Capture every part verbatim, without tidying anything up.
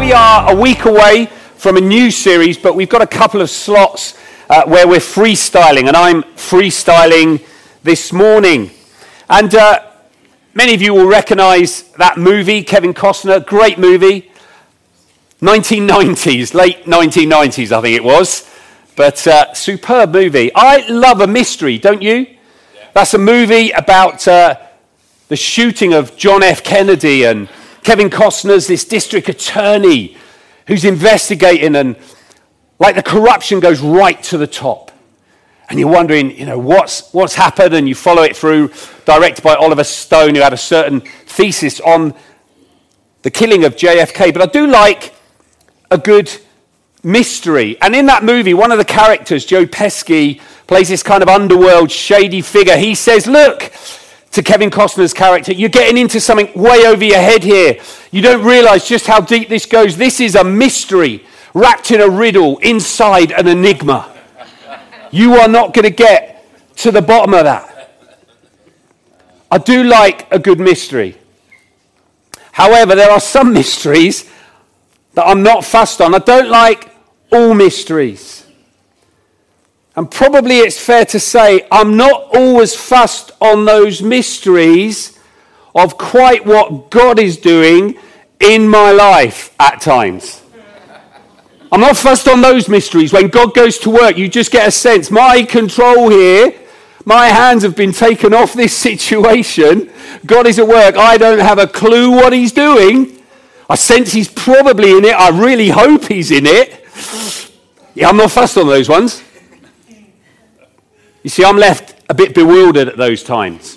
We are a week away from a new series, but we've got a couple of slots uh, where we're freestyling, and I'm freestyling this morning. And uh, many of you will recognize that movie, Kevin Costner, great movie. nineteen nineties, late nineteen nineties, I think it was. But uh, superb movie. I love a mystery, don't you? Yeah. That's a movie about uh, the shooting of John F. Kennedy, and Kevin Costner's this district attorney who's investigating, and like the corruption goes right to the top. And you're wondering, you know, what's what's happened, and you follow it through, directed by Oliver Stone, who had a certain thesis on the killing of J F K. But I do like a good mystery. And in that movie, one of the characters, Joe Pesci, plays this kind of underworld, shady figure. He says, look, to Kevin Costner's character, you're getting into something way over your head here. You don't realize just how deep this goes. This is a mystery wrapped in a riddle inside an enigma. You are not going to get to the bottom of that. I do like a good mystery. However, there are some mysteries that I'm not fussed on. I don't like all mysteries. And probably it's fair to say I'm not always fussed on those mysteries of quite what God is doing in my life at times. I'm not fussed on those mysteries. When God goes to work, you just get a sense, my control here, my hands have been taken off this situation. God is at work. I don't have a clue what he's doing. I sense he's probably in it. I really hope he's in it. Yeah, I'm not fussed on those ones. You see, I'm left a bit bewildered at those times.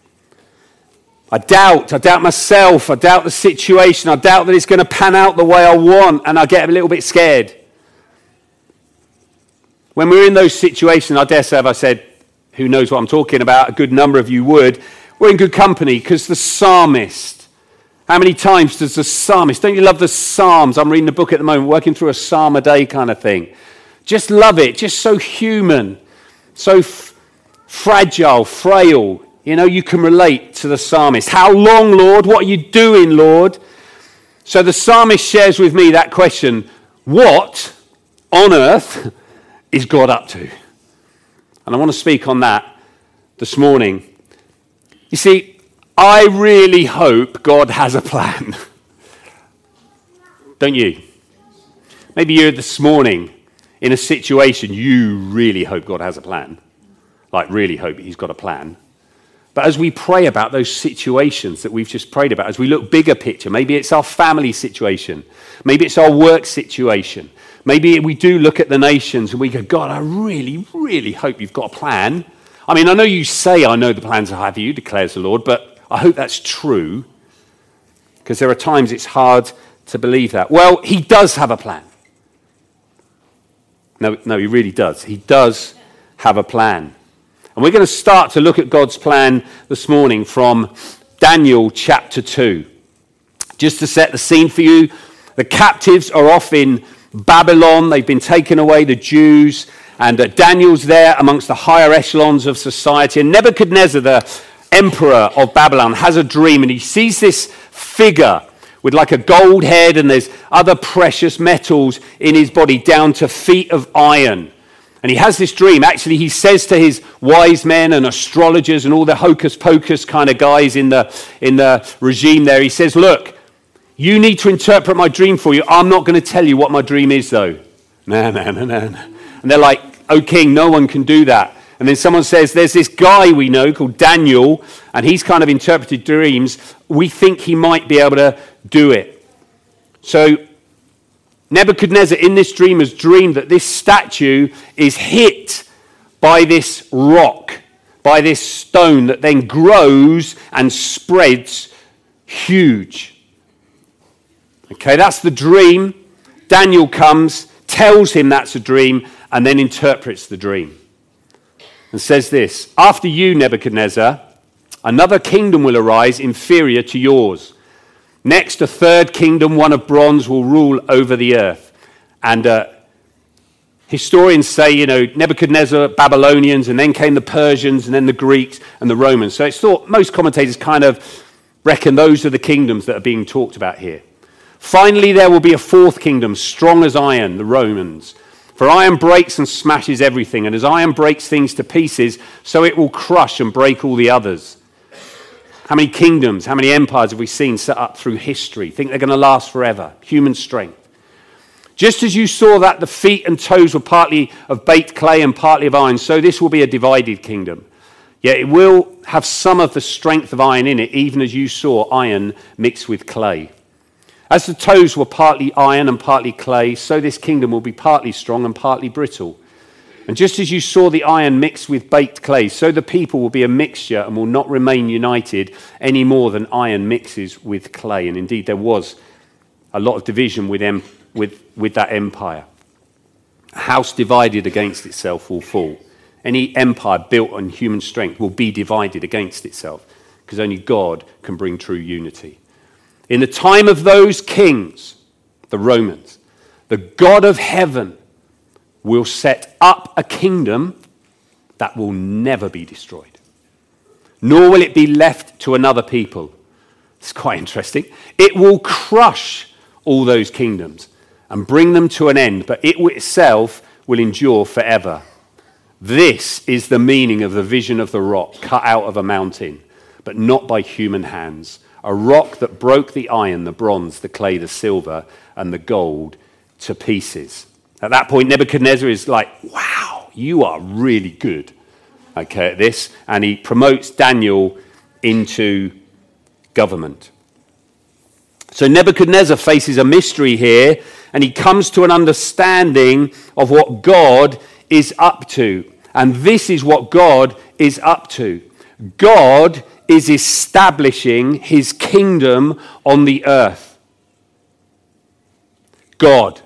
I doubt, I doubt myself, I doubt the situation, I doubt that it's going to pan out the way I want, and I get a little bit scared. When we're in those situations, I dare say, if I said, who knows what I'm talking about, a good number of you would, we're in good company, because the psalmist, how many times does the psalmist, don't you love the Psalms? I'm reading a book at the moment, working through a psalm a day kind of thing. Just love it, just so human. So f- fragile, frail, you know, you can relate to the psalmist. How long, Lord? What are you doing, Lord? So the psalmist shares with me that question, what on earth is God up to? And I want to speak on that this morning. You see, I really hope God has a plan. Don't you? Maybe you're this morning in a situation you really hope God has a plan. Like really hope he's got a plan. But as we pray about those situations that we've just prayed about, as we look bigger picture, maybe it's our family situation. Maybe it's our work situation. Maybe we do look at the nations and we go, God, I really, really hope you've got a plan. I mean, I know you say, I know the plans I have for you, declares the Lord, but I hope that's true. Because there are times it's hard to believe that. Well, he does have a plan. No, no, he really does. He does have a plan. And we're going to start to look at God's plan this morning from Daniel chapter two. Just to set the scene for you, the captives are off in Babylon. They've been taken away, the Jews, and uh, Daniel's there amongst the higher echelons of society. And Nebuchadnezzar, the emperor of Babylon, has a dream, and he sees this figure with like a gold head, and there's other precious metals in his body down to feet of iron. And he has this dream. Actually, he says to his wise men and astrologers and all the hocus pocus kind of guys in the, in the regime there, he says, look, you need to interpret my dream for you. I'm not going to tell you what my dream is, though. No, no, no, no. And they're like, oh, king, no one can do that. And then someone says, there's this guy we know called Daniel, and he's kind of interpreted dreams. We think he might be able to do it. So Nebuchadnezzar in this dream has dreamed that this statue is hit by this rock, by this stone that then grows and spreads huge. Okay, that's the dream. Daniel comes, tells him that's a dream, and then interprets the dream. And says this, after you, Nebuchadnezzar, another kingdom will arise inferior to yours. Next, a third kingdom, one of bronze, will rule over the earth. And uh, historians say, you know, Nebuchadnezzar, Babylonians, and then came the Persians, and then the Greeks, and the Romans. So it's thought, most commentators kind of reckon those are the kingdoms that are being talked about here. Finally, there will be a fourth kingdom, strong as iron, the Romans. For iron breaks and smashes everything, and as iron breaks things to pieces, so it will crush and break all the others. How many kingdoms, how many empires have we seen set up through history? Think they're going to last forever? Human strength. Just as you saw that the feet and toes were partly of baked clay and partly of iron, so this will be a divided kingdom. Yet it will have some of the strength of iron in it, even as you saw iron mixed with clay. As the toes were partly iron and partly clay, so this kingdom will be partly strong and partly brittle. And just as you saw the iron mixed with baked clay, so the people will be a mixture and will not remain united any more than iron mixes with clay. And indeed, there was a lot of division with, em- with, with that empire. A house divided against itself will fall. Any empire built on human strength will be divided against itself, because only God can bring true unity. In the time of those kings, the Romans, the God of heaven will set up a kingdom that will never be destroyed, nor will it be left to another people. It's quite interesting. It will crush all those kingdoms and bring them to an end, but it itself will endure forever. This is the meaning of the vision of the rock cut out of a mountain, but not by human hands. A rock that broke the iron, the bronze, the clay, the silver, and the gold to pieces. At that point, Nebuchadnezzar is like, wow, you are really good, okay, at this. And he promotes Daniel into government. So Nebuchadnezzar faces a mystery here, and he comes to an understanding of what God is up to. And this is what God is up to. God is establishing his kingdom on the earth. God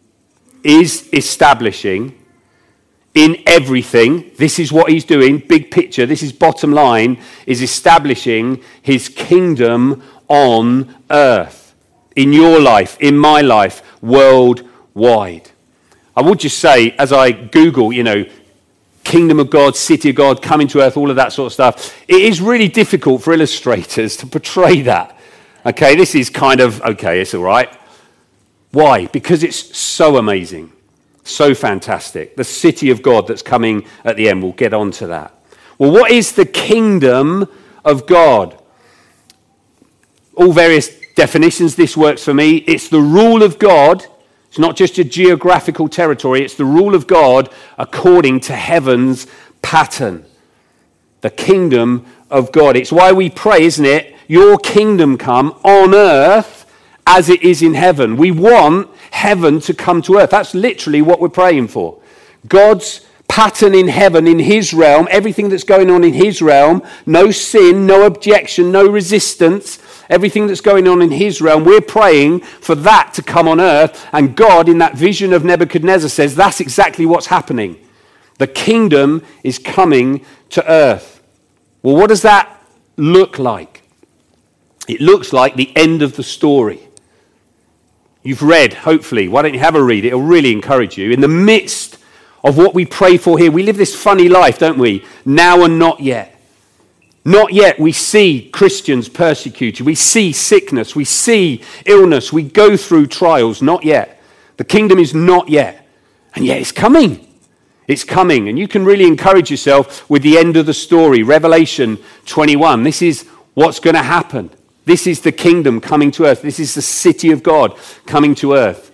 is establishing in everything, this is what he's doing, big picture, this is bottom line, is establishing his kingdom on earth. In your life, in my life, worldwide. I would just say, as I Google, you know, Kingdom of God, City of God, coming to earth, all of that sort of stuff, it is really difficult for illustrators to portray that. Okay, this is kind of, okay, it's all right. Why? Because it's so amazing, so fantastic. The City of God that's coming at the end, we'll get on to that. Well, what is the Kingdom of God? All various definitions, this works for me. It's the rule of God. It's not just a geographical territory, it's the rule of God according to heaven's pattern. The kingdom of God. It's why we pray, isn't it? Your kingdom come on earth as it is in heaven. We want heaven to come to earth. That's literally what we're praying for. God's pattern in heaven, in his realm, everything that's going on in his realm, no sin, no objection, no resistance. Everything that's going on in his realm, we're praying for that to come on earth. And God, in that vision of Nebuchadnezzar, says that's exactly what's happening. The kingdom is coming to earth. Well, what does that look like? It looks like the end of the story. You've read, hopefully. Why don't you have a read? It'll really encourage you. In the midst of what we pray for here, we live this funny life, don't we? Now and not yet. Not yet. We see Christians persecuted. We see sickness. We see illness. We go through trials. Not yet. The kingdom is not yet. And yet it's coming. It's coming. And you can really encourage yourself with the end of the story. Revelation twenty-one. This is what's going to happen. This is the kingdom coming to earth. This is the city of God coming to earth.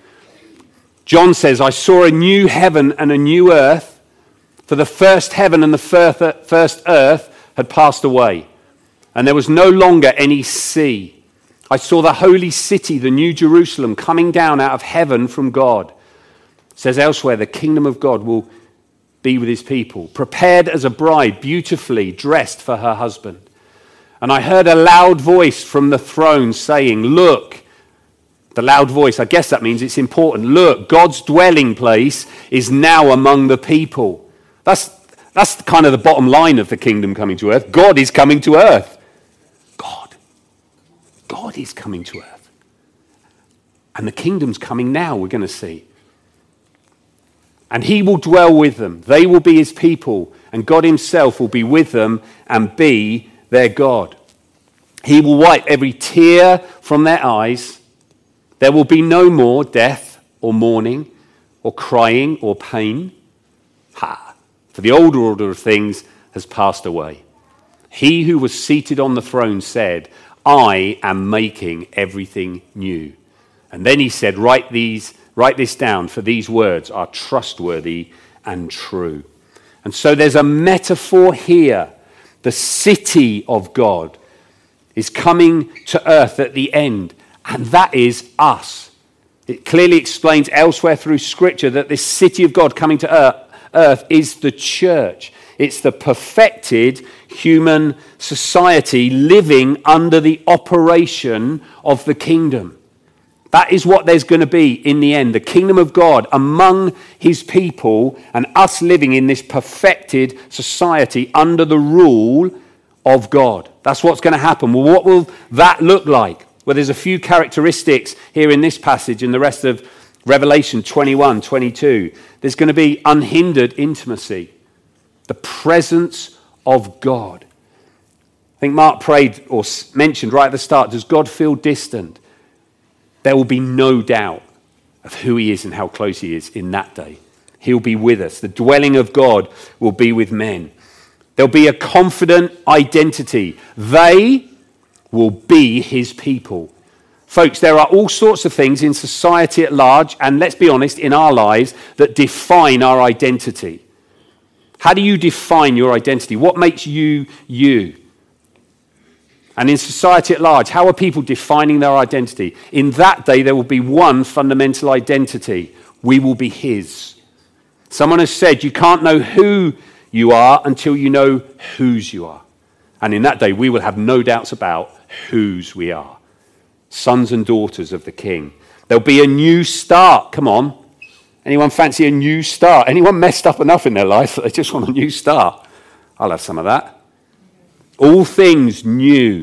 John says, I saw a new heaven and a new earth, for the first heaven and the first earth had passed away, and there was no longer any sea. I saw the holy city, the new Jerusalem, coming down out of heaven from God. It says elsewhere, the kingdom of God will be with his people, prepared as a bride, beautifully dressed for her husband. And I heard a loud voice from the throne saying, look, the loud voice, I guess that means it's important. Look, God's dwelling place is now among the people. That's That's kind of the bottom line of the kingdom coming to earth. God is coming to earth. God. God is coming to earth. And the kingdom's coming now, we're going to see. And he will dwell with them. They will be his people. And God himself will be with them and be their God. He will wipe every tear from their eyes. There will be no more death or mourning or crying or pain. Ha! For the old order of things has passed away. He who was seated on the throne said, I am making everything new. And then he said, write these, write this down, for these words are trustworthy and true. And so there's a metaphor here. The city of God is coming to earth at the end, and that is us. It clearly explains elsewhere through Scripture that this city of God coming to earth is the church. It's the perfected human society living under the operation of the kingdom. That is what there's going to be in the end, the kingdom of God among his people and us living in this perfected society under the rule of God. That's what's going to happen. Well, what will that look like? Well, there's a few characteristics here in this passage and the rest of Revelation twenty-one, twenty-two. There's going to be unhindered intimacy, the presence of God. I think Mark prayed or mentioned right at the start, does God feel distant? There will be no doubt of who he is and how close he is in that day. He'll be with us. The dwelling of God will be with men. There'll be a confident identity. They will be his people. Folks, there are all sorts of things in society at large, and let's be honest, in our lives, that define our identity. How do you define your identity? What makes you you? And in society at large, how are people defining their identity? In that day, there will be one fundamental identity. We will be his. Someone has said you can't know who you are until you know whose you are. And in that day, we will have no doubts about whose we are. Sons and daughters of the King. There'll be a new start. Come on. Anyone fancy a new start? Anyone messed up enough in their life that they just want a new start? I'll have some of that. All things new.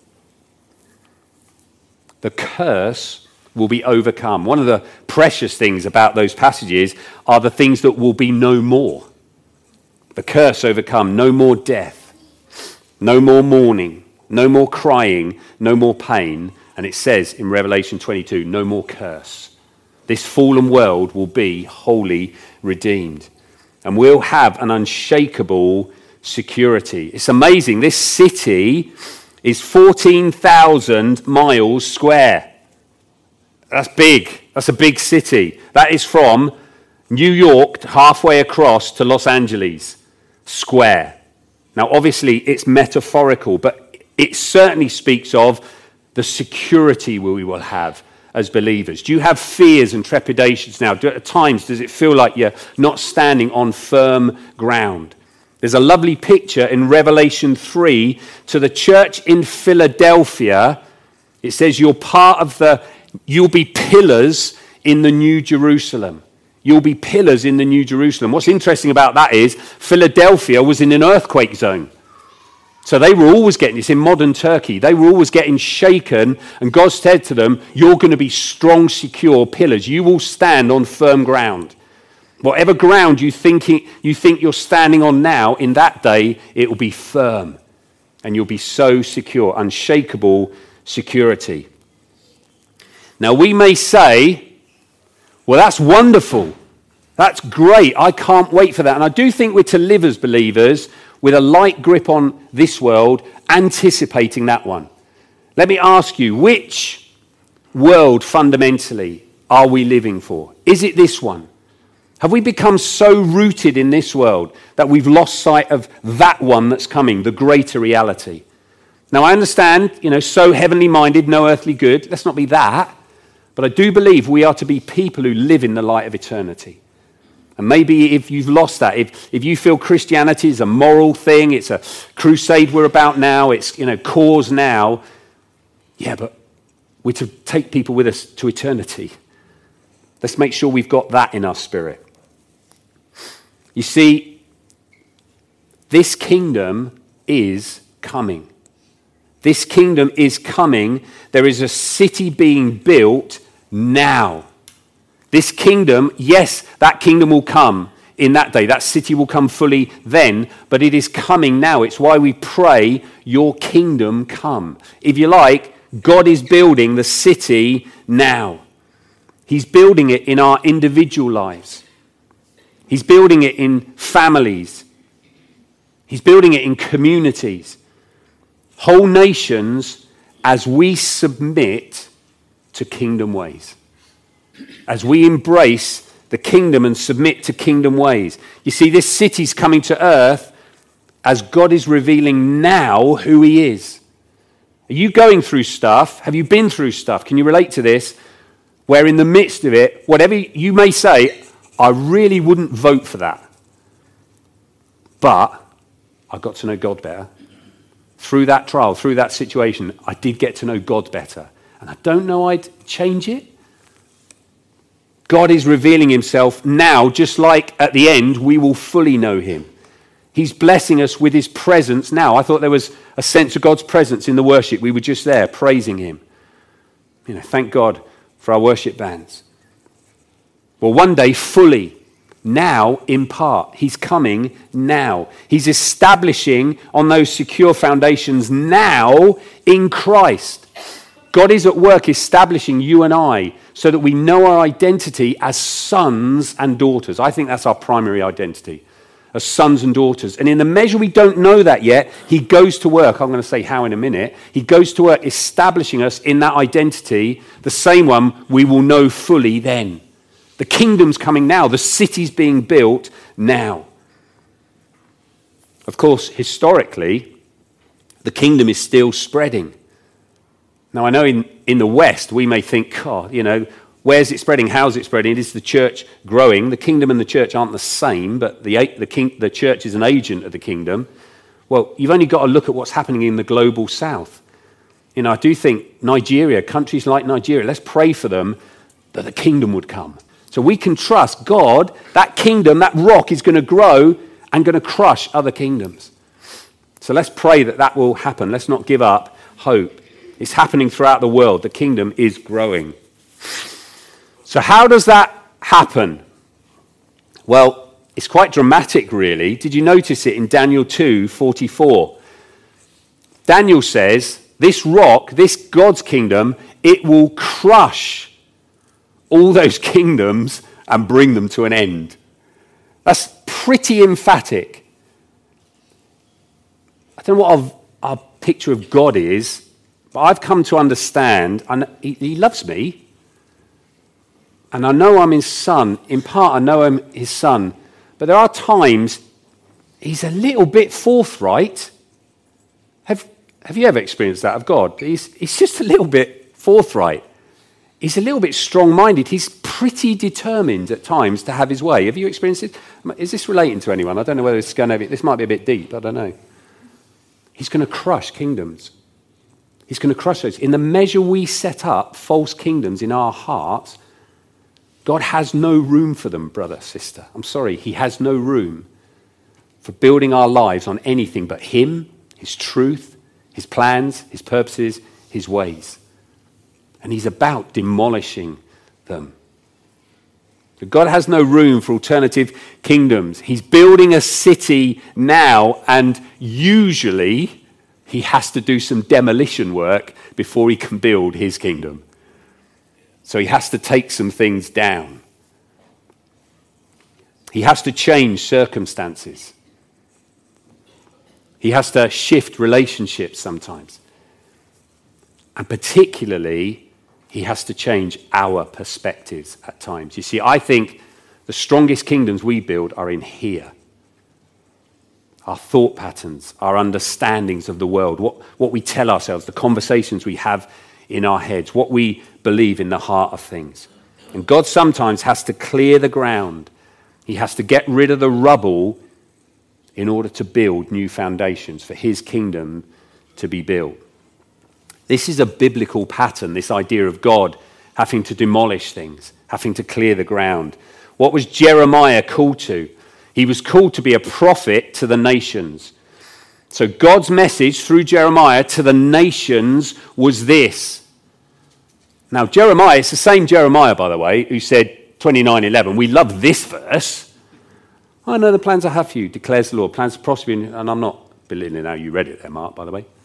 The curse will be overcome. One of the precious things about those passages are the things that will be no more. The curse overcome. No more death. No more mourning. No more crying. No more pain. And it says in Revelation twenty-two, no more curse. This fallen world will be wholly redeemed. And we'll have an unshakable security. It's amazing. This city is fourteen thousand miles square. That's big. That's a big city. That is from New York halfway across to Los Angeles square. Now, obviously, it's metaphorical, but it certainly speaks of the security we will have as believers. Do you have fears and trepidations now? Do, at times, does it feel like you're not standing on firm ground? There's a lovely picture in Revelation three to the church in Philadelphia. It says you're part of the, you'll be pillars in the New Jerusalem. You'll be pillars in the New Jerusalem. What's interesting about that is Philadelphia was in an earthquake zone. So they were always getting, it's in modern Turkey, they were always getting shaken, and God said to them, you're going to be strong, secure pillars. You will stand on firm ground. Whatever ground you think, you think you're standing on now, in that day, it will be firm. And you'll be so secure, unshakable security. Now, we may say, well, that's wonderful. That's great. I can't wait for that. And I do think we're to live as believers with a light grip on this world, anticipating that one. Let me ask you, which world fundamentally are we living for? Is it this one? Have we become so rooted in this world that we've lost sight of that one that's coming, the greater reality? Now, I understand, you know, so heavenly minded, no earthly good. Let's not be that. But I do believe we are to be people who live in the light of eternity. And maybe if you've lost that, if, if you feel Christianity is a moral thing, it's a crusade we're about now, it's, you know, cause now. Yeah, but we're to take people with us to eternity. Let's make sure we've got that in our spirit. You see, this kingdom is coming. This kingdom is coming. There is a city being built now. This kingdom, yes, that kingdom will come in that day. That city will come fully then, but it is coming now. It's why we pray, your kingdom come. If you like, God is building the city now. He's building it in our individual lives. He's building it in families. He's building it in communities. Whole nations as we submit to kingdom ways. As we embrace the kingdom and submit to kingdom ways. You see, this city's coming to earth as God is revealing now who he is. Are you going through stuff? Have you been through stuff? Can you relate to this? Where in the midst of it, whatever you may say, I really wouldn't vote for that. But I got to know God better. Through that trial, through that situation, I did get to know God better. And I don't know I'd change it. God is revealing himself now, just like at the end, we will fully know him. He's blessing us with his presence now. I thought there was a sense of God's presence in the worship. We were just there praising him. You know, thank God for our worship bands. Well, one day, fully, now in part. He's coming now. He's establishing on those secure foundations now in Christ. God is at work establishing you and I so that we know our identity as sons and daughters. I think that's our primary identity, as sons and daughters. And in the measure we don't know that yet, he goes to work. I'm going to say how in a minute. He goes to work establishing us in that identity, the same one we will know fully then. The kingdom's coming now. The city's being built now. Of course, historically, the kingdom is still spreading. Now, I know in, in the West, we may think, oh, you know, where's it spreading? How's it spreading? Is the church growing? The kingdom and the church aren't the same, but the, the, king, the church is an agent of the kingdom. Well, you've only got to look at what's happening in the global south. You know, I do think Nigeria, countries like Nigeria, let's pray for them that the kingdom would come. So we can trust God, that kingdom, that rock is going to grow and going to crush other kingdoms. So let's pray that that will happen. Let's not give up hope. It's happening throughout the world. The kingdom is growing. So how does that happen? Well, it's quite dramatic, really. Did you notice it in Daniel two forty-four? Daniel says, this rock, this God's kingdom, it will crush all those kingdoms and bring them to an end. That's pretty emphatic. I don't know what our, our picture of God is, but I've come to understand, and he, he loves me, and I know I'm his son. In part, I know I'm his son, but there are times he's a little bit forthright. Have, have you ever experienced that of God? He's, he's just a little bit forthright. He's a little bit strong-minded. He's pretty determined at times to have his way. Have you experienced it? Is this relating to anyone? I don't know whether it's going to be, this might be a bit deep. I don't know. He's going to crush kingdoms. He's going to crush those. In the measure we set up false kingdoms in our hearts, God has no room for them, brother, sister. I'm sorry. He has no room for building our lives on anything but him, his truth, his plans, his purposes, his ways. And he's about demolishing them. But God has no room for alternative kingdoms. He's building a city now, and usually he has to do some demolition work before he can build his kingdom. So he has to take some things down. He has to change circumstances. He has to shift relationships sometimes. And particularly, he has to change our perspectives at times. You see, I think the strongest kingdoms we build are in here. Our thought patterns, our understandings of the world, what, what we tell ourselves, the conversations we have in our heads, what we believe in the heart of things. And God sometimes has to clear the ground. He has to get rid of the rubble in order to build new foundations for his kingdom to be built. This is a biblical pattern, this idea of God having to demolish things, having to clear the ground. What was Jeremiah called to? He was called to be a prophet to the nations. So God's message through Jeremiah to the nations was this. Now, Jeremiah, it's the same Jeremiah, by the way, who said twenty-nine eleven. We love this verse. I know the plans I have for you, declares the Lord. Plans to prosper you, and I'm not belittling how you read it there, Mark, by the way.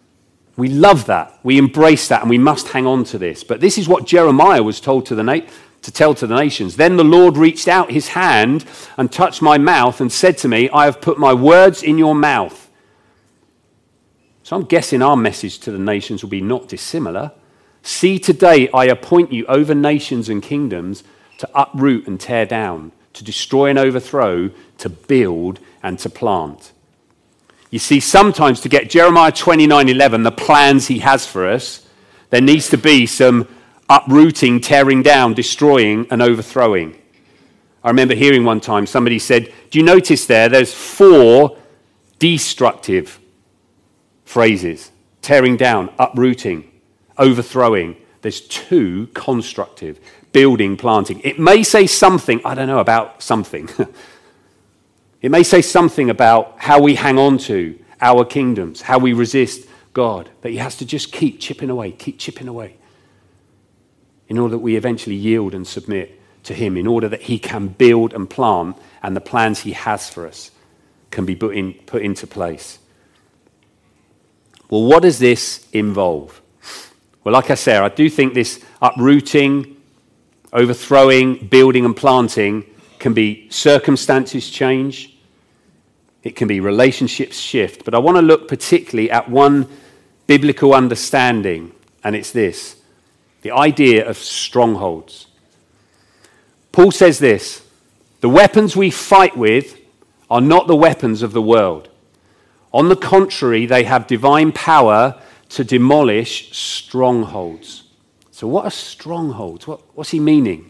We love that. We embrace that, and we must hang on to this. But this is what Jeremiah was told to the, na- to tell to the nations. Then the Lord reached out his hand and touched my mouth and said to me, I have put my words in your mouth. So I'm guessing our message to the nations will be not dissimilar. See, today I appoint you over nations and kingdoms to uproot and tear down, to destroy and overthrow, to build and to plant. You see, sometimes to get Jeremiah twenty-nine eleven, the plans he has for us, there needs to be some uprooting, tearing down, destroying and overthrowing. I remember hearing one time somebody said, do you notice there, there's four destructive phrases: tearing down, uprooting, overthrowing. There's two constructive: building, planting. It may say something, I don't know, about something. It may say something about how we hang on to our kingdoms, how we resist God, that he has to just keep chipping away, keep chipping away, in order that we eventually yield and submit to him, in order that he can build and plant and the plans he has for us can be put, in, put into place. Well, what does this involve? Well, like I said, I do think this uprooting, overthrowing, building and planting can be circumstances change. It can be relationships shift. But I want to look particularly at one biblical understanding, and it's this: the idea of strongholds. Paul says this: the weapons we fight with are not the weapons of the world. On the contrary, they have divine power to demolish strongholds. So what are strongholds? What, what's he meaning?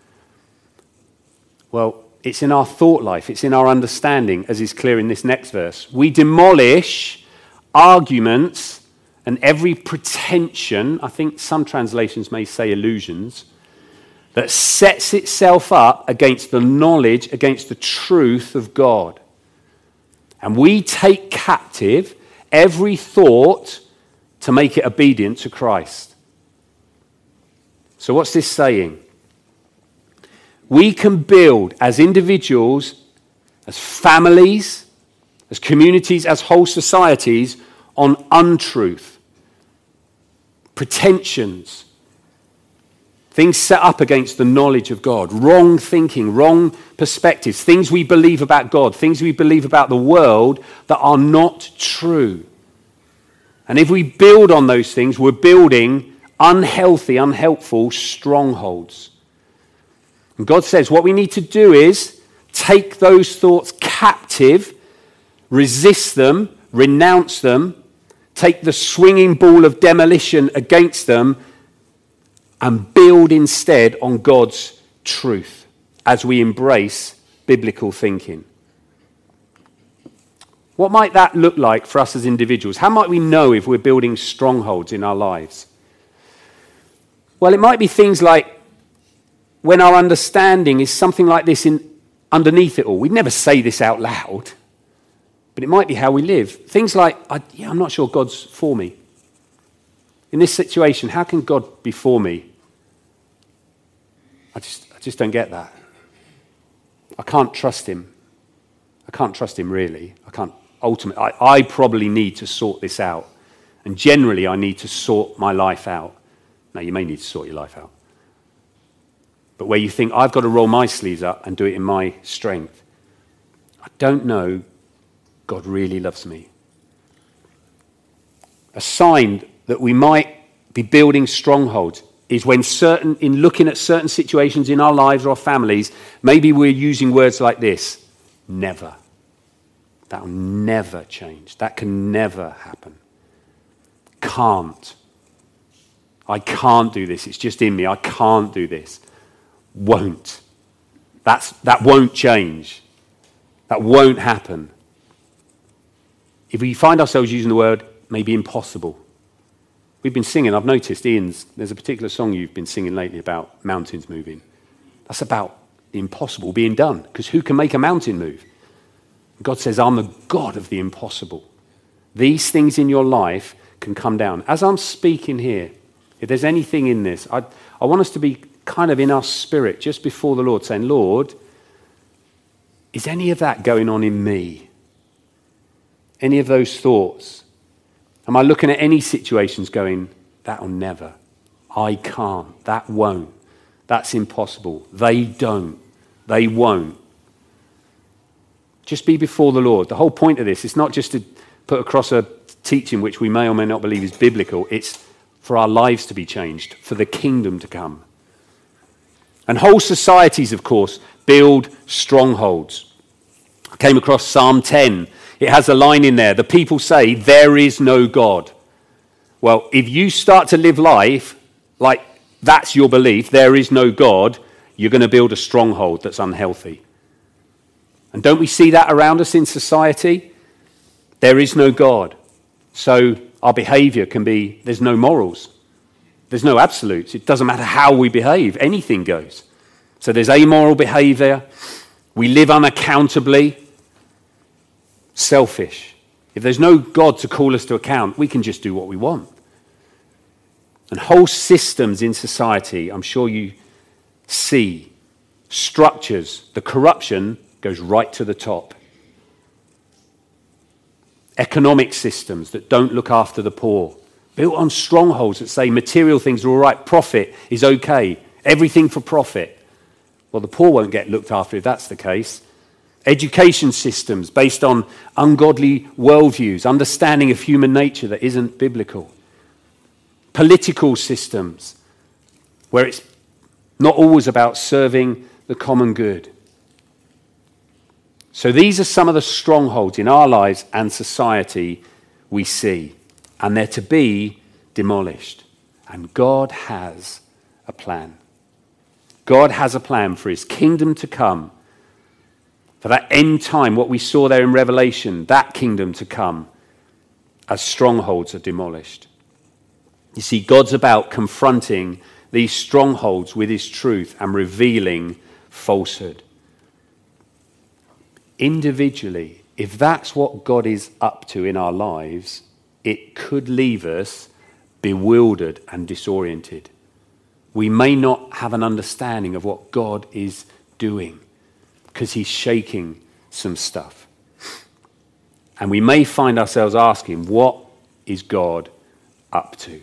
Well, it's in our thought life, it's in our understanding, as is clear in this next verse. We demolish arguments and every pretension, I think some translations may say illusions, that sets itself up against the knowledge, against the truth of God. And we take captive every thought to make it obedient to Christ. So what's this saying? We can build as individuals, as families, as communities, as whole societies on untruth, pretensions, things set up against the knowledge of God, wrong thinking, wrong perspectives, things we believe about God, things we believe about the world that are not true. And if we build on those things, we're building unhealthy, unhelpful strongholds. And God says what we need to do is take those thoughts captive, resist them, renounce them, take the swinging ball of demolition against them, and build instead on God's truth as we embrace biblical thinking. What might that look like for us as individuals? How might we know if we're building strongholds in our lives? Well, it might be things like when our understanding is something like this in, underneath it all. We'd never say this out loud, but it might be how we live. Things like, I, yeah, I'm not sure God's for me. In this situation, how can God be for me? I just, I just don't get that. I can't trust him. I can't trust him really. I can't ultimately. I, I probably need to sort this out. And generally, I need to sort my life out. Now, you may need to sort your life out. But where you think, I've got to roll my sleeves up and do it in my strength. I don't know God really loves me. A sign that we might be building strongholds is when certain, in looking at certain situations in our lives or our families, maybe we're using words like this: never. That will never change. That can never happen. Can't. I can't do this. It's just in me. I can't do this. Won't. That's, that won't change. That won't happen. If we find ourselves using the word maybe impossible. We've been singing, I've noticed, Ian's, there's a particular song you've been singing lately about mountains moving. That's about the impossible being done, because who can make a mountain move? God says, I'm the God of the impossible. These things in your life can come down. As I'm speaking here, if there's anything in this, I, I want us to be kind of in our spirit just before the Lord, saying, Lord, is any of that going on in me? Any of those thoughts? Am I looking at any situations going, that'll never, I can't, that won't, That's impossible. They don't. They won't. Just be before the Lord. The whole point of this is not just to put across a teaching which we may or may not believe is biblical. It's for our lives to be changed, for the kingdom to come. And whole societies, of course, build strongholds. I came across Psalm ten. It has a line in there. The people say, there is no God. Well, if you start to live life like that's your belief, there is no God, you're going to build a stronghold that's unhealthy. And don't we see that around us in society? There is no God. So our behavior can be, there's no morals. There's no absolutes. It doesn't matter how we behave. Anything goes. So there's amoral behavior. We live unaccountably. Selfish. If there's no God to call us to account, we can just do what we want. And whole systems in society, I'm sure you see, structures, the corruption goes right to the top. Economic systems that don't look after the poor, built on strongholds that say material things are all right, profit is okay, everything for profit. Well, the poor won't get looked after if that's the case. Education systems based on ungodly worldviews, understanding of human nature that isn't biblical. Political systems where it's not always about serving the common good. So these are some of the strongholds in our lives and society we see, and they're to be demolished. And God has a plan. God has a plan for his kingdom to come, for that end time, what we saw there in Revelation, that kingdom to come as strongholds are demolished. You see, God's about confronting these strongholds with his truth and revealing falsehood. Individually, if that's what God is up to in our lives, it could leave us bewildered and disoriented. We may not have an understanding of what God is doing because he's shaking some stuff. And we may find ourselves asking, what is God up to?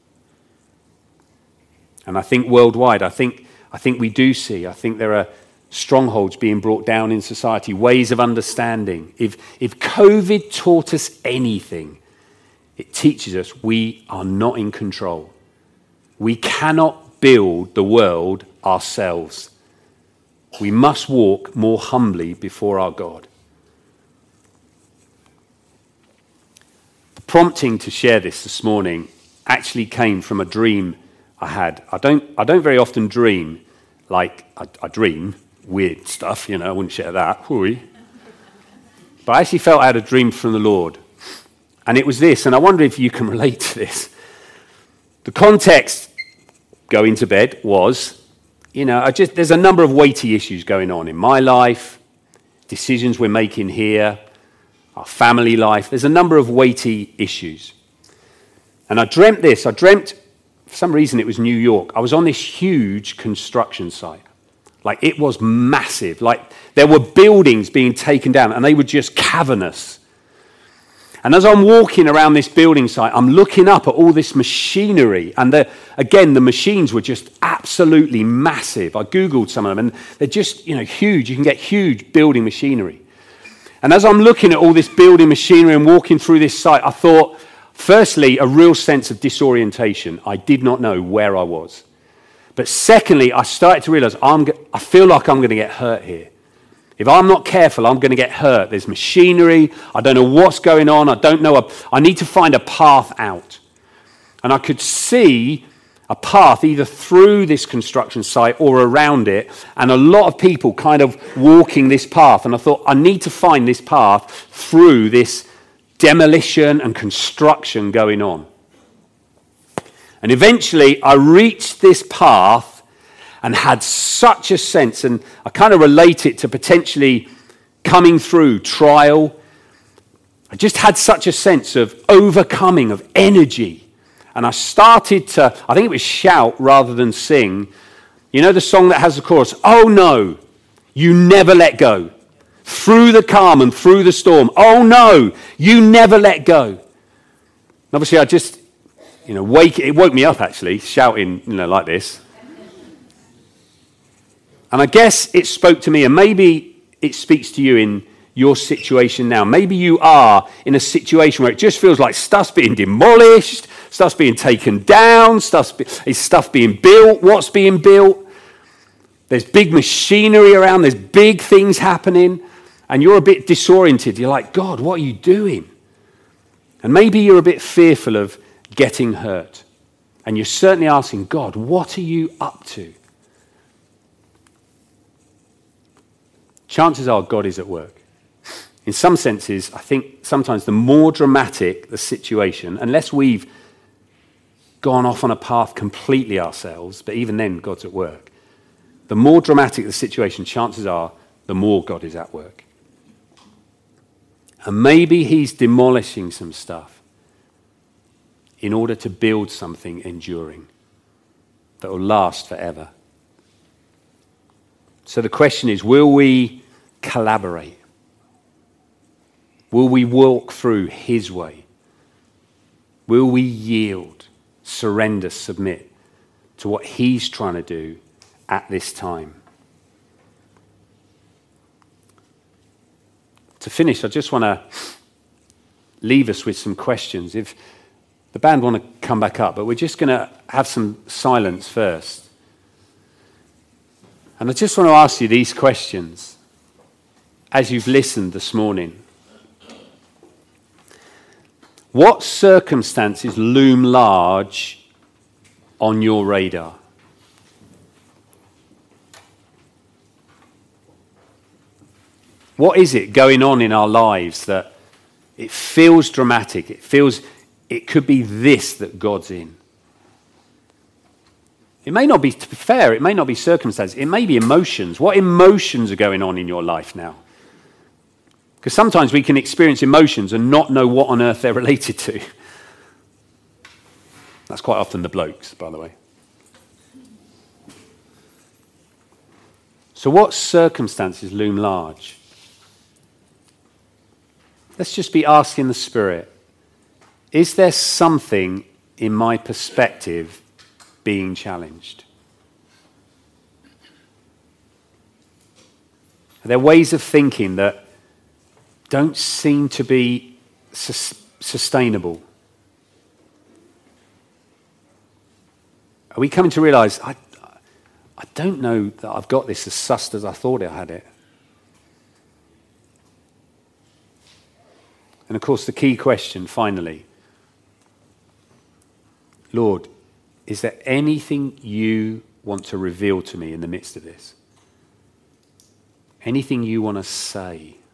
And I think worldwide, I think, I think we do see, I think there are strongholds being brought down in society, ways of understanding. If, if COVID taught us anything, it teaches us we are not in control. We cannot build the world ourselves. We must walk more humbly before our God. The prompting to share this this morning actually came from a dream I had. I don't, I don't very often dream like I, I dream weird stuff, you know, I wouldn't share that. Hooey. But I actually felt I had a dream from the Lord. And it was this, and I wonder if you can relate to this. The context going to bed was, you know, I just there's a number of weighty issues going on in my life, decisions we're making here, our family life. There's a number of weighty issues. And I dreamt this. I dreamt, for some reason it was New York. I was on this huge construction site. Like, it was massive. Like, there were buildings being taken down, and they were just cavernous. And as I'm walking around this building site, I'm looking up at all this machinery. And the, again, the machines were just absolutely massive. I Googled some of them, and they're just, you know, huge. You can get huge building machinery. And as I'm looking at all this building machinery and walking through this site, I thought, firstly, a real sense of disorientation. I did not know where I was. But secondly, I started to realize I'm, I feel like I'm going to get hurt here. If I'm not careful, I'm going to get hurt. There's machinery. I don't know what's going on. I don't know. A, I need to find a path out. And I could see a path either through this construction site or around it, and a lot of people kind of walking this path. And I thought, I need to find this path through this demolition and construction going on. And eventually, I reached this path and had such a sense, and I kind of relate it to potentially coming through trial. I just had such a sense of overcoming, of energy. And I started to, I think it was shout rather than sing. You know the song that has the chorus, oh no, you never let go. Through the calm and through the storm, oh no, you never let go. And obviously I just, you know, wake, it woke me up actually, shouting, you know, like this. And I guess it spoke to me, and maybe it speaks to you in your situation now. Maybe you are in a situation where it just feels like stuff's being demolished, stuff's being taken down, stuff's be- is stuff being built, what's being built. There's big machinery around, there's big things happening, and you're a bit disoriented. You're like, God, what are you doing? And maybe you're a bit fearful of getting hurt. And you're certainly asking, God, what are you up to? Chances are God is at work. In some senses, I think sometimes the more dramatic the situation, unless we've gone off on a path completely ourselves, but even then God's at work, the more dramatic the situation, chances are, the more God is at work. And maybe he's demolishing some stuff in order to build something enduring that will last forever. So the question is, will we collaborate? Will we walk through his way? Will we yield, surrender, submit to what he's trying to do at this time? To finish, I just want to leave us with some questions. If the band want to come back up, but we're just going to have some silence first. And I just want to ask you these questions as you've listened this morning. What circumstances loom large on your radar? What is it going on in our lives that it feels dramatic? It feels it could be this that God's in. It may not be, to be fair, it may not be circumstances. It may be emotions. What emotions are going on in your life now? Because sometimes we can experience emotions and not know what on earth they're related to. That's quite often the blokes, by the way. So what circumstances loom large? Let's just be asking the Spirit, is there something in my perspective being challenged? Are there ways of thinking that don't seem to be sus- sustainable? Are we coming to realize, I, I don't know that I've got this as sussed as I thought I had it? And of course, the key question, finally, Lord, is there anything you want to reveal to me in the midst of this? Anything you want to say?